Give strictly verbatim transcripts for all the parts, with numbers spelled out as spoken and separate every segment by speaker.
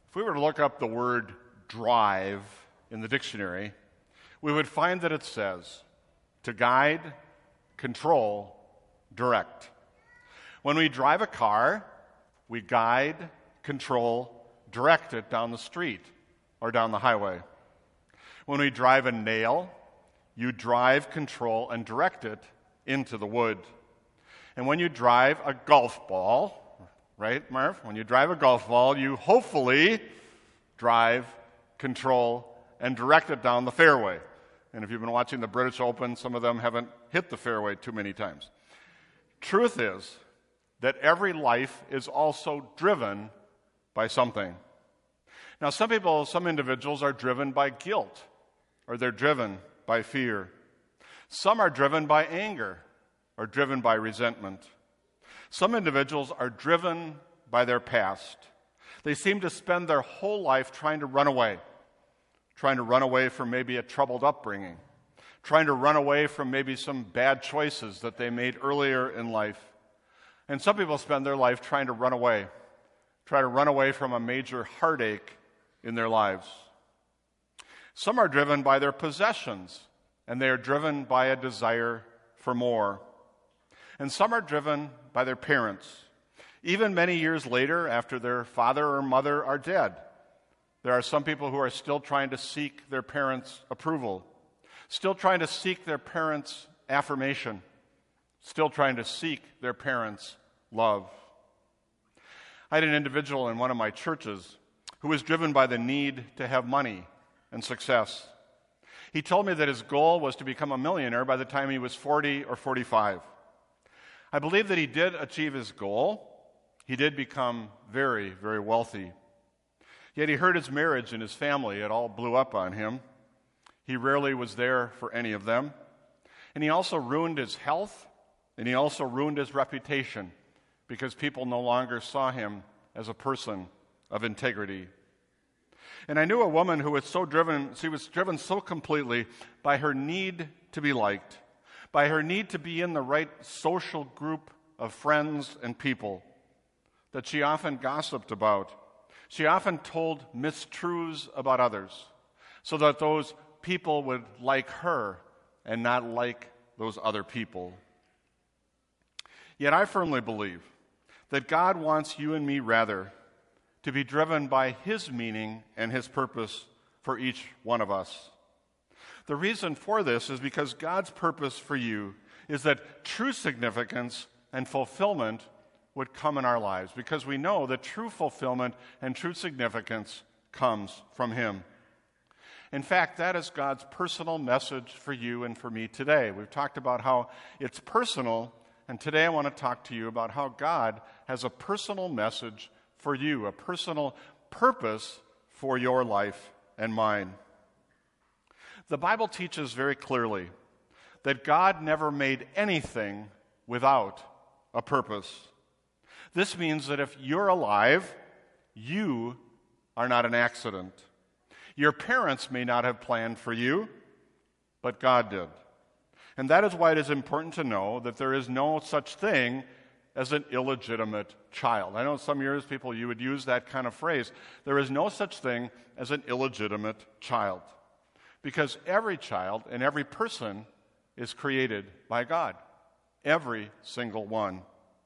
Speaker 1: If we were to look up the word drive in the dictionary, we would find that it says to guide, control, direct. When we drive a car, we guide, control, direct it down the street or down the highway. When we drive a nail, you drive, control, and direct it into the wood. And when you drive a golf ball, right, Marv? When you drive a golf ball, you hopefully drive, control, and direct it down the fairway. And if you've been watching the British Open, some of them haven't hit the fairway too many times. Truth is that every life is also driven by something. Now, some people, some individuals are driven by guilt, or they're driven by fear. Some are driven by anger, or driven by resentment. Some individuals are driven by their past. They seem to spend their whole life trying to run away, trying to run away from maybe a troubled upbringing, trying to run away from maybe some bad choices that they made earlier in life. And some people spend their life trying to run away, try to run away from a major heartache in their lives. Some are driven by their possessions, and they are driven by a desire for more. And some are driven by their parents. Even many years later, after their father or mother are dead, there are some people who are still trying to seek their parents' approval, still trying to seek their parents' affirmation, still trying to seek their parents' love. I had an individual in one of my churches who was driven by the need to have money and success. He told me that his goal was to become a millionaire by the time he was forty or forty-five. I believe that he did achieve his goal. He did become very, very wealthy. Yet he hurt his marriage and his family. It all blew up on him. He rarely was there for any of them. And he also ruined his health, and he also ruined his reputation because people no longer saw him as a person of integrity. And I knew a woman who was so driven, she was driven so completely by her need to be liked, by her need to be in the right social group of friends and people, that she often gossiped about. She often told mistruths about others so that those people would like her and not like those other people. Yet I firmly believe that God wants you and me rather to be driven by His meaning and His purpose for each one of us. The reason for this is because God's purpose for you is that true significance and fulfillment would come in our lives, because we know that true fulfillment and true significance comes from Him. In fact, that is God's personal message for you and for me today. We've talked about how it's personal, and today I want to talk to you about how God has a personal message for you, a personal purpose for your life and mine. The Bible teaches very clearly that God never made anything without a purpose. This means that if you're alive, you are not an accident. Your parents may not have planned for you, but God did. And that is why it is important to know that there is no such thing as an illegitimate child. I know some years people, you would use that kind of phrase. There is no such thing as an illegitimate child, because every child and every person is created by God. Every single one.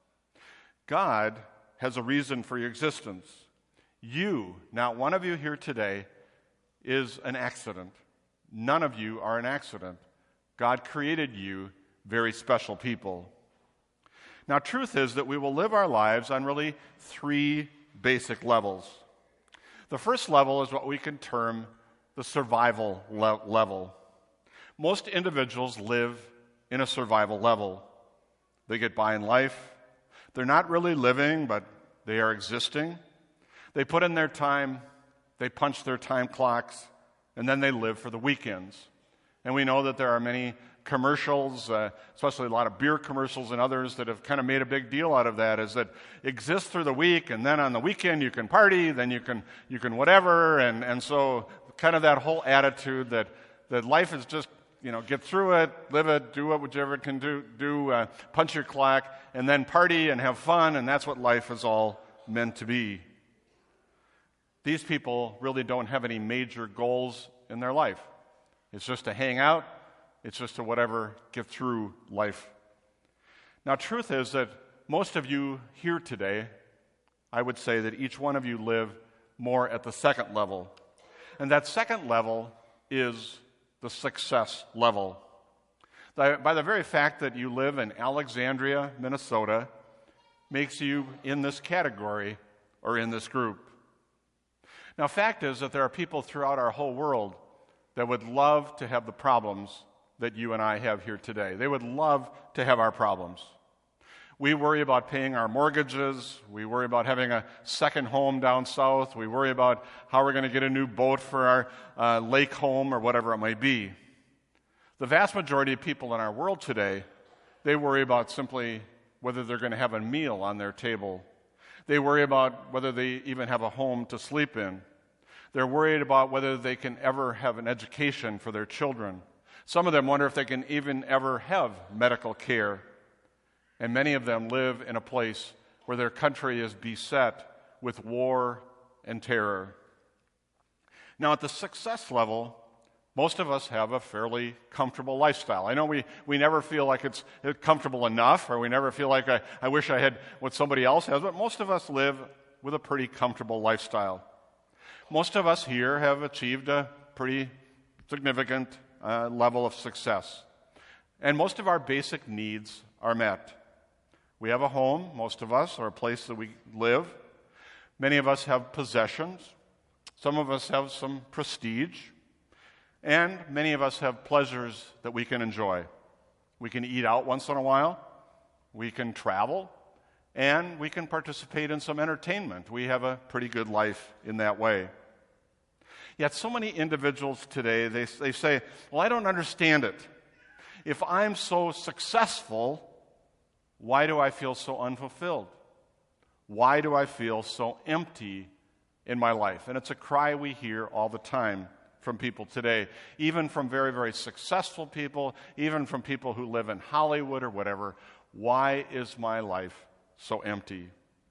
Speaker 1: God has a reason for your existence. You, not one of you here today, is an accident. None of you are an accident. God created you very special people. Now, truth is that we will live our lives on really three basic levels. The first level is what we can term the survival le- level. Most individuals live in a survival level. They get by in life. They're not really living, but they are existing. They put in their time, they punch their time clocks, and then they live for the weekends. And we know that there are many commercials, uh, especially a lot of beer commercials and others that have kind of made a big deal out of that, is that exist through the week, and then on the weekend you can party, then you can you can whatever, and, and so kind of that whole attitude that, that life is just, you know, get through it, live it, do what whichever it can do, do uh, punch your clock, and then party and have fun, and that's what life is all meant to be. These people really don't have any major goals in their life. It's just to hang out. It's just to whatever, get through life. Now, truth is that most of you here today, I would say that each one of you live more at the second level. And that second level is the success level. By the very fact that you live in Alexandria, Minnesota, makes you in this category or in this group. Now, fact is that there are people throughout our whole world that would love to have the problems that you and I have here today. They would love to have our problems. We worry about paying our mortgages. We worry about having a second home down south. We worry about how we're going to get a new boat for our uh, lake home or whatever it might be. The vast majority of people in our world today, they worry about simply whether they're going to have a meal on their table. They worry about whether they even have a home to sleep in. They're worried about whether they can ever have an education for their children. Some of them wonder if they can even ever have medical care. And many of them live in a place where their country is beset with war and terror. Now, at the success level, most of us have a fairly comfortable lifestyle. I know we, we never feel like it's comfortable enough, or we never feel like I, I wish I had what somebody else has, but most of us live with a pretty comfortable lifestyle. Most of us here have achieved a pretty significant uh, level of success. And most of our basic needs are met. We have a home, most of us, or a place that we live. Many of us have possessions. Some of us have some prestige. And many of us have pleasures that we can enjoy. We can eat out once in a while. We can travel. And we can participate in some entertainment. We have a pretty good life in that way. Yet so many individuals today, they, they say, well, I don't understand it. If I'm so successful, why do I feel so unfulfilled? Why do I feel so empty in my life? And it's a cry we hear all the time from people today, even from very, very successful people, even from people who live in Hollywood or whatever. Why is my life so empty?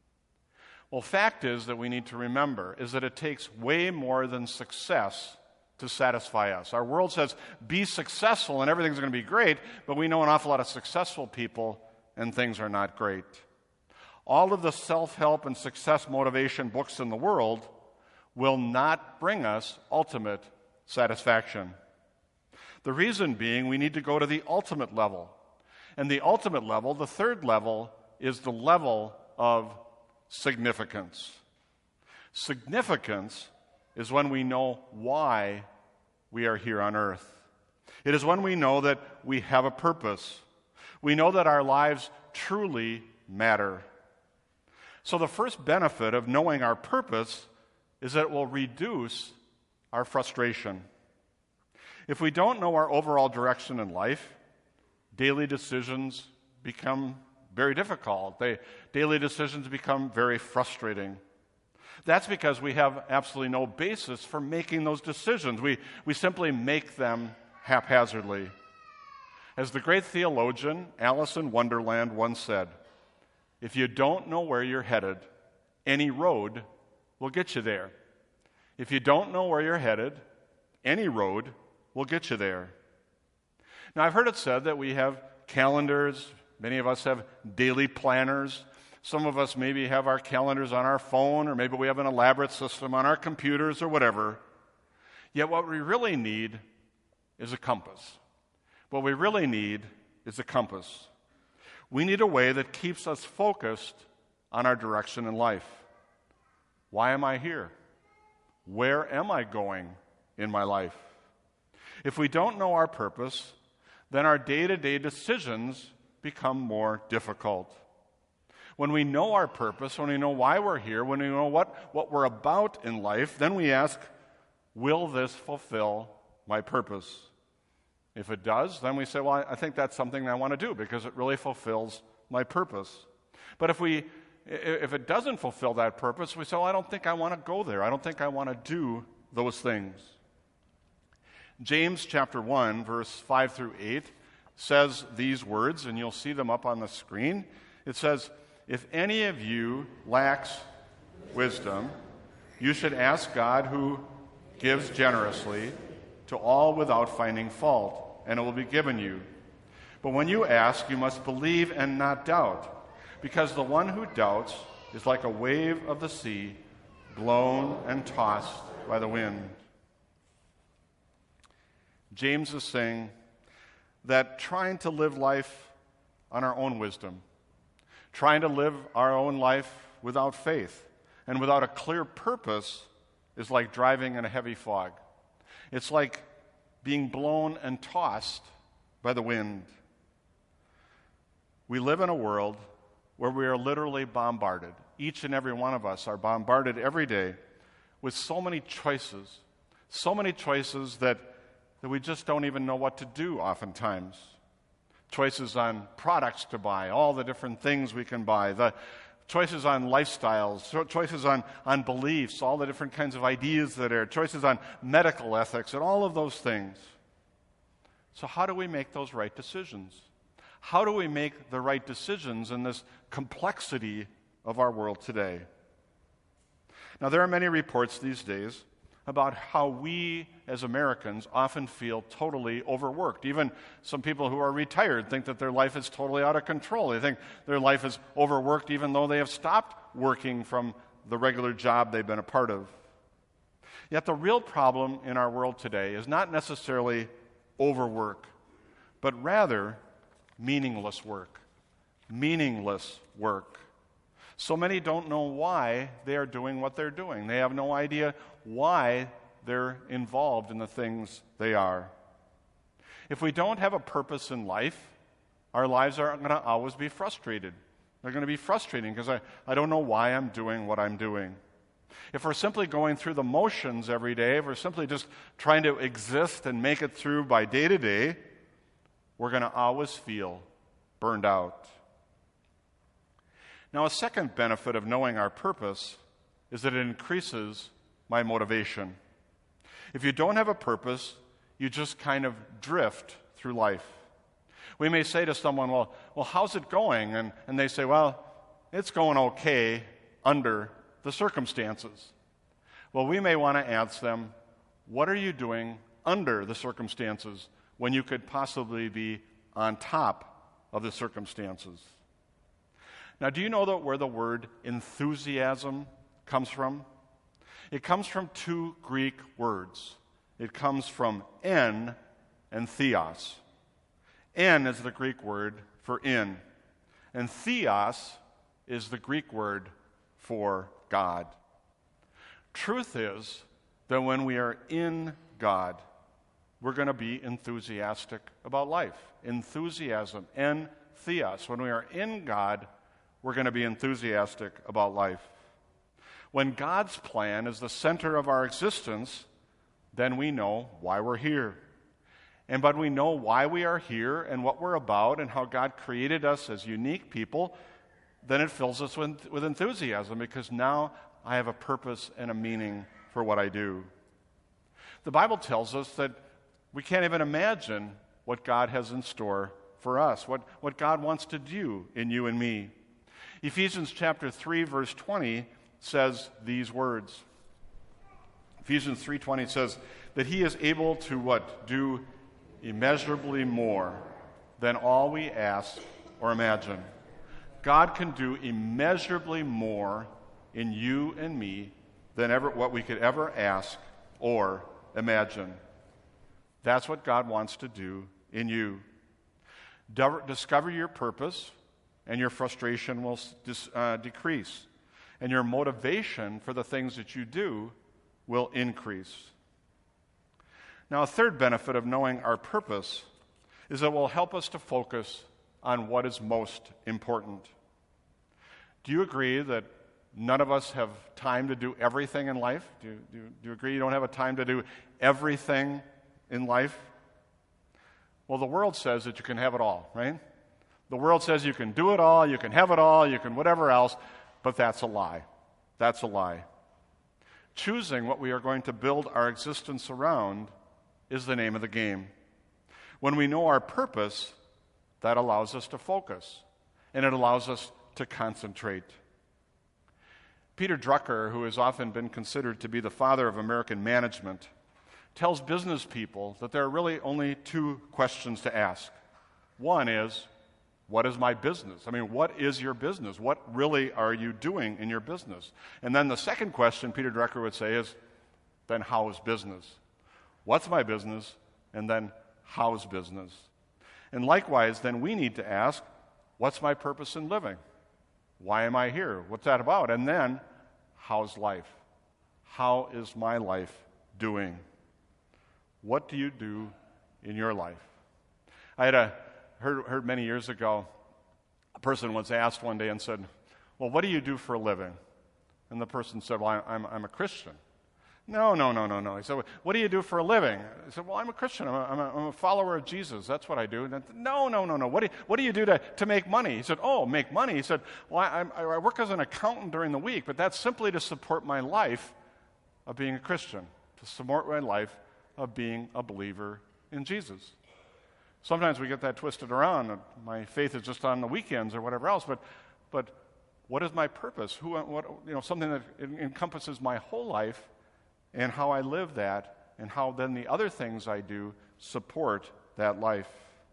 Speaker 1: Well, fact is that we need to remember is that it takes way more than success to satisfy us. Our world says, be successful and everything's going to be great, but we know an awful lot of successful people and things are not great. All of the self-help and success motivation books in the world will not bring us ultimate satisfaction. The reason being we need to go to the ultimate level. And the ultimate level, the third level, is the level of significance. Significance is when we know why we are here on earth. It is when we know that we have a purpose. We know that our lives truly matter. So the first benefit of knowing our purpose is that it will reduce our frustration. If we don't know our overall direction in life, daily decisions become very difficult. They, daily decisions become very frustrating. That's because we have absolutely no basis for making those decisions. We, we simply make them haphazardly. As the great theologian Alice in Wonderland once said, if you don't know where you're headed, any road will get you there. If you don't know where you're headed, any road will get you there. Now, I've heard it said that we have calendars. Many of us have daily planners. Some of us maybe have our calendars on our phone, or maybe we have an elaborate system on our computers or whatever. Yet what we really need is a compass. What we really need is a compass. We need a way that keeps us focused on our direction in life. Why am I here? Where am I going in my life? If we don't know our purpose, then our day-to-day decisions become more difficult. When we know our purpose, when we know why we're here, when we know what, what we're about in life, then we ask, will this fulfill my purpose? If it does, then we say, well, I think that's something I want to do because it really fulfills my purpose. But if we, if it doesn't fulfill that purpose, we say, well, I don't think I want to go there. I don't think I want to do those things. James chapter one, verse five through eight says these words, and you'll see them up on the screen. It says, if any of you lacks wisdom, You should ask God, who gives generously to all without finding fault, and it will be given you. But when you ask, you must believe and not doubt, because the one who doubts is like a wave of the sea, blown and tossed by the wind. James is saying that trying to live life on our own wisdom, trying to live our own life without faith and without a clear purpose is like driving in a heavy fog. It's like being blown and tossed by the wind. We live in a world where we are literally bombarded. Each and every one of us are bombarded every day with so many choices, so many choices that, that we just don't even know what to do oftentimes. Choices on products to buy, all the different things we can buy, the choices on lifestyles, choices on, on beliefs, all the different kinds of ideas that are, choices on medical ethics, and all of those things. So how do we make those right decisions? How do we make the right decisions in this complexity of our world today? Now, there are many reports these days about how we as Americans often feel totally overworked. Even some people who are retired think that their life is totally out of control. They think their life is overworked even though they have stopped working from the regular job they've been a part of. Yet the real problem in our world today is not necessarily overwork, but rather meaningless work. Meaningless work. So many don't know why they are doing what they're doing. They have no idea why they're involved in the things they are. If we don't have a purpose in life, our lives are going to always be frustrated. They're going to be frustrating because I, I don't know why I'm doing what I'm doing. If we're simply going through the motions every day, if we're simply just trying to exist and make it through by day to day, we're going to always feel burned out. Now, a second benefit of knowing our purpose is that it increases my motivation. If you don't have a purpose, you just kind of drift through life. We may say to someone, well, well, how's it going? And, and they say, well, it's going okay under the circumstances. Well, we may want to ask them, what are you doing under the circumstances when you could possibly be on top of the circumstances? Now, do you know that where the word enthusiasm comes from? It comes from two Greek words. It comes from en and theos. En is the Greek word for in, and theos is the Greek word for God. Truth is that when we are in God, we're going to be enthusiastic about life. Enthusiasm, en theos. When we are in God, we're going to be enthusiastic about life. When God's plan is the center of our existence, then we know why we're here. And but we know why we are here and what we're about and how God created us as unique people, then it fills us with, with enthusiasm because now I have a purpose and a meaning for what I do. The Bible tells us that we can't even imagine what God has in store for us, what, what God wants to do in you and me. Ephesians chapter three, verse twenty says these words. Ephesians three twenty says that he is able to what? Do immeasurably more than all we ask or imagine. God can do immeasurably more in you and me than ever what we could ever ask or imagine. That's what God wants to do in you. Discover your purpose, and your frustration will dis, uh, decrease. And your motivation for the things that you do will increase. Now, a third benefit of knowing our purpose is that it will help us to focus on what is most important. Do you agree that none of us have time to do everything in life? Do you, do, you, do you agree you don't have a time to do everything in life? Well, the world says that you can have it all, right? The world says you can do it all, you can have it all, you can whatever else, but that's a lie. That's a lie. Choosing what we are going to build our existence around is the name of the game. When we know our purpose, that allows us to focus, and it allows us to concentrate. Peter Drucker, who has often been considered to be the father of American management, tells business people that there are really only two questions to ask. One is, what is my business? I mean, what is your business? What really are you doing in your business? And then the second question, Peter Drucker would say, is, then how is business? What's my business? And then how's business? And likewise, then we need to ask, what's my purpose in living? Why am I here? What's that about? And then, how's life? How is my life doing? What do you do in your life? I had a, heard, heard many years ago, a person was asked one day and said, well, what do you do for a living? And the person said, well, I, I'm, I'm a Christian. No, no, no, no, no. He said, what do you do for a living? I said, well, I'm a Christian. I'm a, I'm a, I'm a follower of Jesus. That's what I do. And I said, no, no, no, no. What do you, what do, you do to, to make money? He said, oh, make money. He said, well, I, I work as an accountant during the week, but that's simply to support my life of being a Christian, to support my life of being a believer in Jesus. Sometimes we get that twisted around. My faith is just on the weekends or whatever else, but but what is my purpose? Who, what, you know, something that encompasses my whole life and how I live that, and how then the other things I do support that life.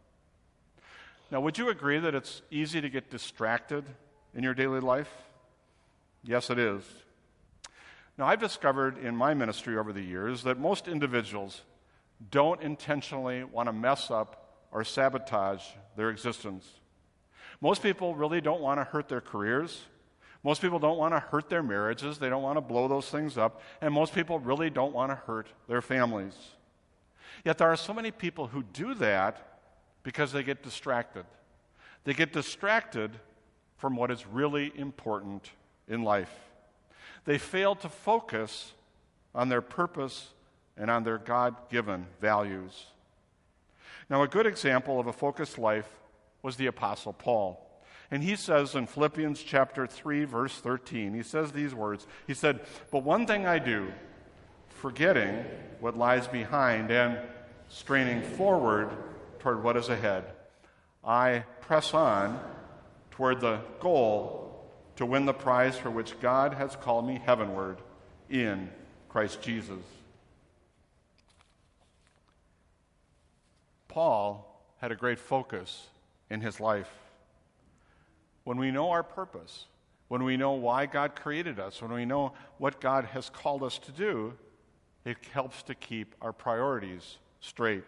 Speaker 1: Now, would you agree that it's easy to get distracted in your daily life? Yes, it is. Now, I've discovered in my ministry over the years that most individuals don't intentionally want to mess up or sabotage their existence. Most people really don't want to hurt their careers. Most people don't want to hurt their marriages. They don't want to blow those things up. And most people really don't want to hurt their families. Yet there are so many people who do that because they get distracted. They get distracted from what is really important in life. They fail to focus on their purpose and on their God-given values. Now, a good example of a focused life was the Apostle Paul. And he says in Philippians chapter three, verse thirteen, he says these words. He said, but one thing I do, forgetting what lies behind and straining forward toward what is ahead, I press on toward the goal to win the prize for which God has called me heavenward in Christ Jesus. Paul had a great focus in his life. When we know our purpose, when we know why God created us, when we know what God has called us to do, it helps to keep our priorities straight.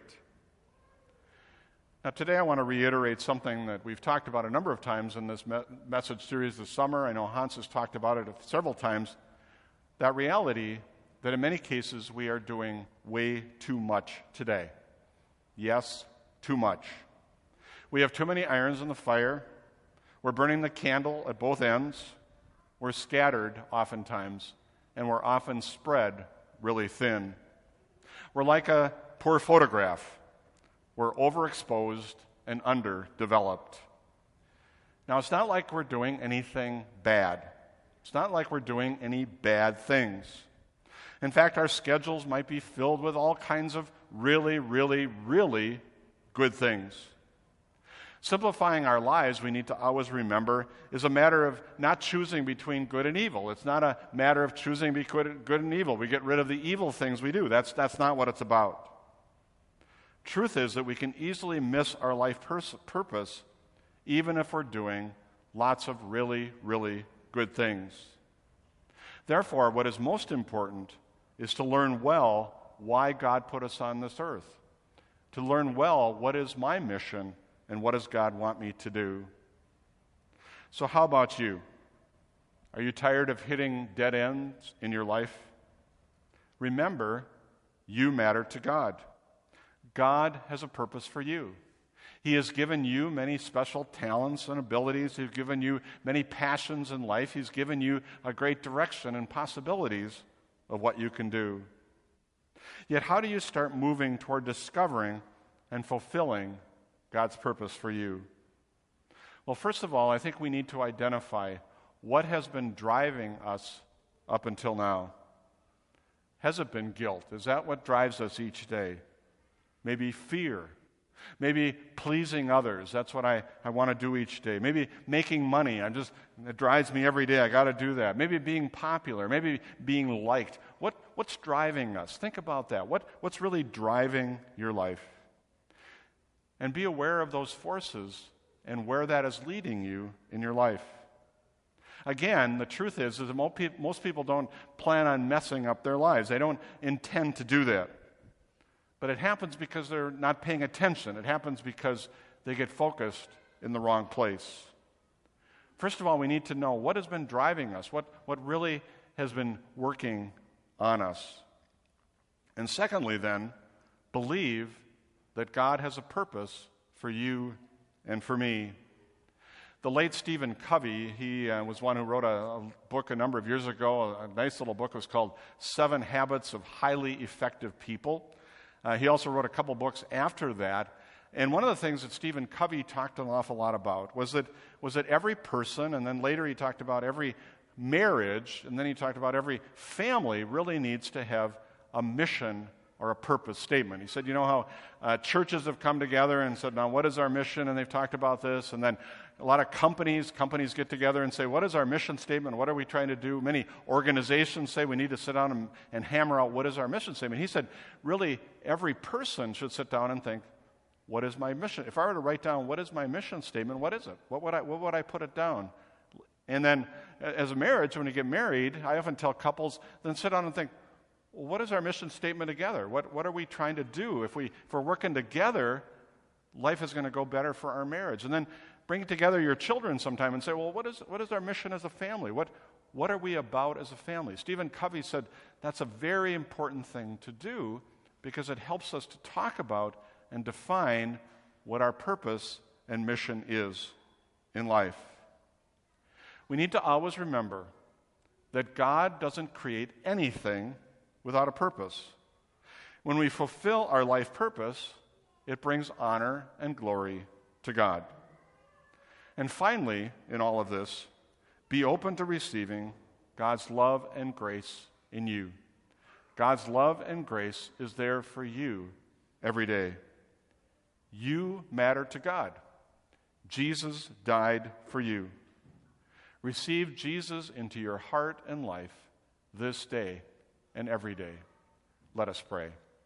Speaker 1: Now, today I want to reiterate something that we've talked about a number of times in this me- message series this summer. I know Hans has talked about it several times. That reality that in many cases we are doing way too much today. Yes, too much. We have too many irons in the fire. We're burning the candle at both ends. We're scattered oftentimes, and we're often spread really thin. We're like a poor photograph. We're overexposed and underdeveloped. Now, it's not like we're doing anything bad. It's not like we're doing any bad things. In fact, our schedules might be filled with all kinds of really, really, really good things. Simplifying our lives, we need to always remember, is a matter of not choosing between good and evil. It's not a matter of choosing between good and evil. We get rid of the evil things we do. That's, that's not what it's about. Truth is that we can easily miss our life pers- purpose even if we're doing lots of really, really good things. Therefore, what is most important is to learn well why God put us on this earth. To learn well what is my mission and what does God want me to do? So how about you? Are you tired of hitting dead ends in your life? Remember, you matter to God. God has a purpose for you. He has given you many special talents and abilities. He's given you many passions in life. He's given you a great direction and possibilities of what you can do. Yet how do you start moving toward discovering and fulfilling God's purpose for you? Well, first of all, I think we need to identify what has been driving us up until now. Has it been guilt? Is that what drives us each day? Maybe fear. Maybe pleasing others. That's what I, I want to do each day. Maybe making money. I just, it drives me every day. I got to do that. Maybe being popular. Maybe being liked. What, what's driving us? Think about that. What, what's really driving your life? And be aware of those forces and where that is leading you in your life. Again, the truth is, is that most people don't plan on messing up their lives. They don't intend to do that. But it happens because they're not paying attention. It happens because they get focused in the wrong place. First of all, we need to know what has been driving us, what, what really has been working on us. And secondly, then, believe that God has a purpose for you and for me. The late Stephen Covey, he uh, was one who wrote a, a book a number of years ago, a, a nice little book. It was called Seven Habits of Highly Effective People. Uh, he also wrote a couple books after that. And one of the things that Stephen Covey talked an awful lot about was that, was that every person, and then later he talked about every marriage, and then he talked about every family really needs to have a mission or a purpose statement. He said, you know how uh, churches have come together and said, now what is our mission? And they've talked about this. And then a lot of companies, companies get together and say, what is our mission statement? What are we trying to do? Many organizations say we need to sit down and, and hammer out what is our mission statement. He said, really, every person should sit down and think, what is my mission? If I were to write down what is my mission statement, what is it? What would I, what would I put it down? And then as a marriage, when you get married, I often tell couples, then sit down and think, well, what is our mission statement together? What, what are we trying to do? If, we, if we're working together, life is going to go better for our marriage. And then bring together your children sometime and say, well, what is, what is our mission as a family? What, what are we about as a family? Stephen Covey said that's a very important thing to do because it helps us to talk about and define what our purpose and mission is in life. We need to always remember that God doesn't create anything without a purpose. When we fulfill our life purpose, it brings honor and glory to God. And finally, in all of this, be open to receiving God's love and grace in you. God's love and grace is there for you every day. You matter to God. Jesus died for you. Receive Jesus into your heart and life this day and every day. Let us pray.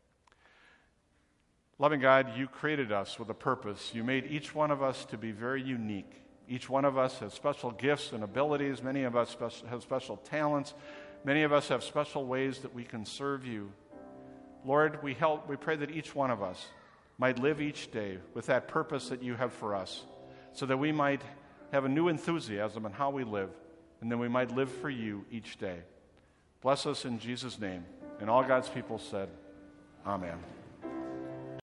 Speaker 1: Loving God, you created us with a purpose. You made each one of us to be very unique. Each one of us has special gifts and abilities. Many of us have special talents. Many of us have special ways that we can serve you. Lord, we help, we pray that each one of us might live each day with that purpose that you have for us, so that we might have a new enthusiasm in how we live, and then we might live for you each day. Bless us in Jesus' name. And all God's people said, Amen.